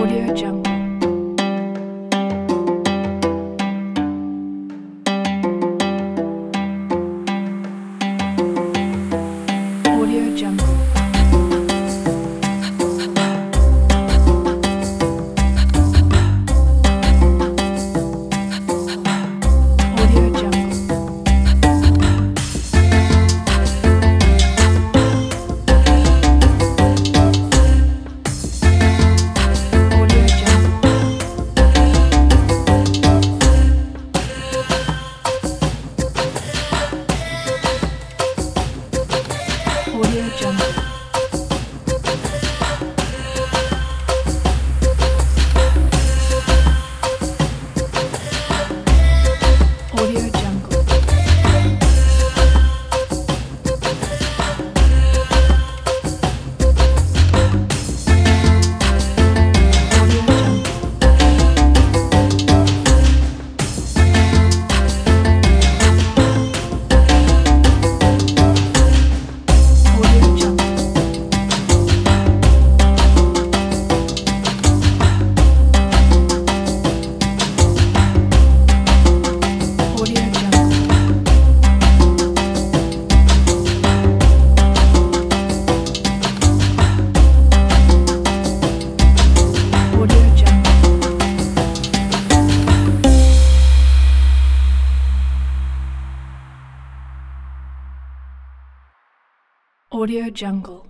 Audio Jungle. Audio Jungle. Audio Jungle. Audio Jungle. Audio Jungle. Audio Jungle. Audio Jungle. Audio Jungle. Audio Jungle. Audio Jungle. Audio Jungle.